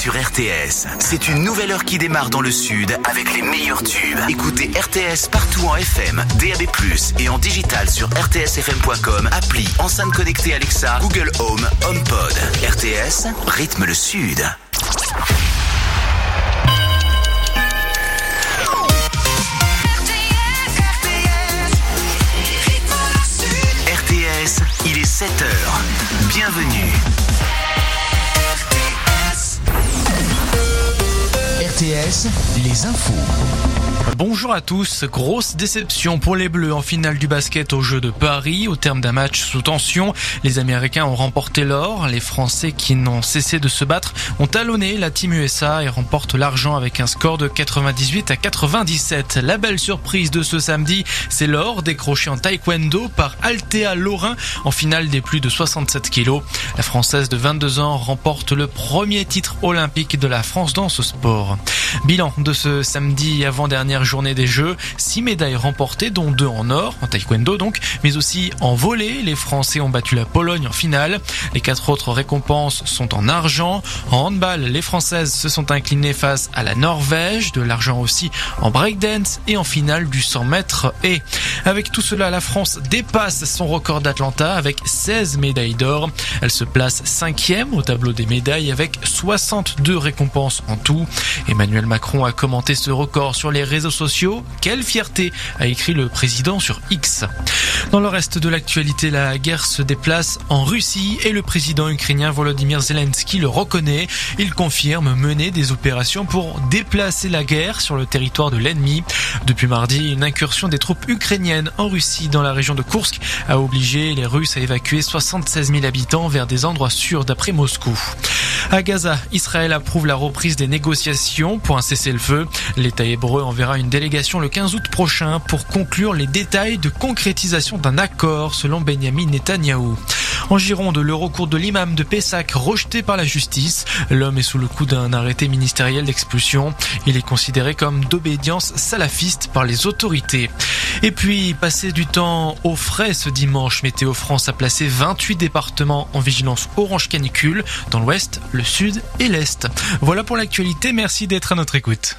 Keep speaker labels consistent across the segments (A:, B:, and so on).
A: sur RTS. C'est une nouvelle heure qui démarre dans le sud avec les meilleurs tubes. Écoutez RTS partout en FM, DAB+, et en digital sur rtsfm.com, appli, enceinte connectée Alexa, Google Home, HomePod. RTS, rythme le sud. RTS, il est 7h. Bienvenue. RTS, les infos.
B: Bonjour à tous. Grosse déception pour les Bleus en finale du basket aux Jeux de Paris. Au terme d'un match sous tension, les Américains ont remporté l'or. Les Français qui n'ont cessé de se battre ont talonné la Team USA et remportent l'argent avec un score de 98-97. La belle surprise de ce samedi, c'est l'or décroché en taekwondo par Althea Laurin en finale des plus de 67 kilos. La Française de 22 ans remporte le premier titre olympique de la France dans ce sport. Bilan de ce samedi avant-dernière journée des Jeux, 6 médailles remportées, dont 2 en or, en taekwondo donc, mais aussi en volley. Les Français ont battu la Pologne en finale. Les 4 autres récompenses sont en argent. En handball, les Françaises se sont inclinées face à la Norvège, de l'argent aussi en breakdance et en finale du 100 mètres. Et avec tout cela, la France dépasse son record d'Atlanta avec 16 médailles d'or. Elle se place 5e au tableau des médailles avec 62 récompenses en tout. Emmanuel Macron a commenté ce record sur les réseaux sociaux. Quelle fierté, a écrit le président sur X. Dans le reste de l'actualité, la guerre se déplace en Russie et le président ukrainien Volodymyr Zelensky le reconnaît. Il confirme mener des opérations pour déplacer la guerre sur le territoire de l'ennemi. Depuis mardi, une incursion des troupes ukrainiennes en Russie dans la région de Koursk a obligé les Russes à évacuer 76 000 habitants vers des endroits sûrs d'après Moscou. À Gaza, Israël approuve la reprise des négociations pour un cessez-le-feu. L'État hébreu enverra une délégation le 15 août prochain pour conclure les détails de concrétisation d'un accord, selon Benyamin Netanyahou. En Gironde, le recours de l'imam de Pessac rejeté par la justice. L'homme est sous le coup d'un arrêté ministériel d'expulsion. Il est considéré comme d'obédience salafiste par les autorités. Et puis, passer du temps au frais ce dimanche, Météo France a placé 28 départements en vigilance orange canicule dans l'ouest, le sud et l'est. Voilà pour l'actualité, merci d'être à notre écoute.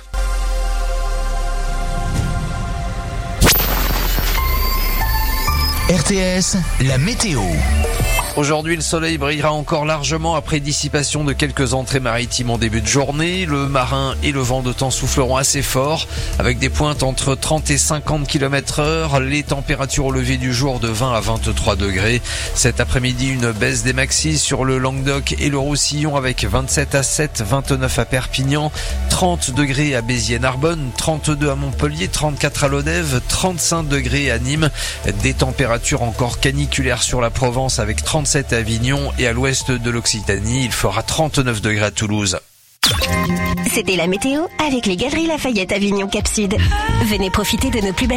A: RTS, la météo.
C: Aujourd'hui, le soleil brillera encore largement après dissipation de quelques entrées maritimes en début de journée. Le marin et le vent de temps souffleront assez fort avec des pointes entre 30 et 50 km/h. Les températures au lever du jour de 20 à 23 degrés. Cet après-midi, une baisse des maxis sur le Languedoc et le Roussillon avec 27 à 7, 29 à Perpignan, 30 degrés à Béziers-Narbonne, 32 à Montpellier, 34 à Lodève, 35 degrés à Nîmes. Des températures encore caniculaires sur la Provence avec 37 à Avignon et à l'ouest de l'Occitanie, il fera 39 degrés à Toulouse.
D: C'était la météo avec les Galeries Lafayette Avignon Cap Sud. Venez profiter de nos plus belles